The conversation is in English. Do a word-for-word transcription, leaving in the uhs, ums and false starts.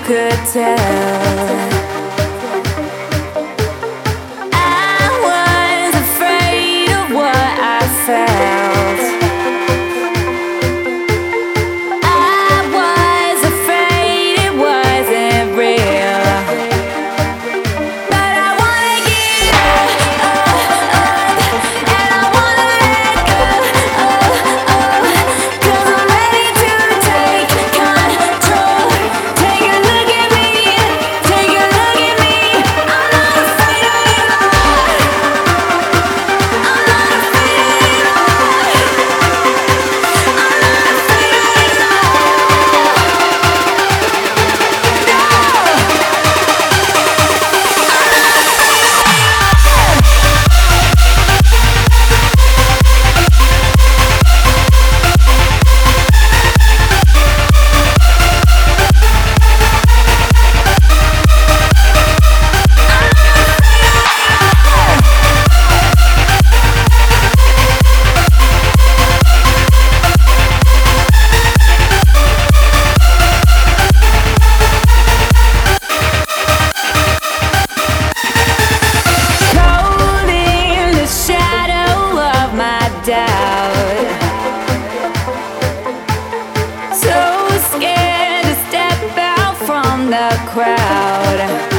could tell. I was afraid of what I felt. I was afraid it wasn't real. But I wanna get up, up, up, and I wanna let go, oh, oh, 'cause I'm ready to take control. Take a look at me, take a look at me. I'm not afraid anymore. I'm not afraid anymore. I'm not afraid cold in the shadow of my doubt. So scared to step out from the crowd.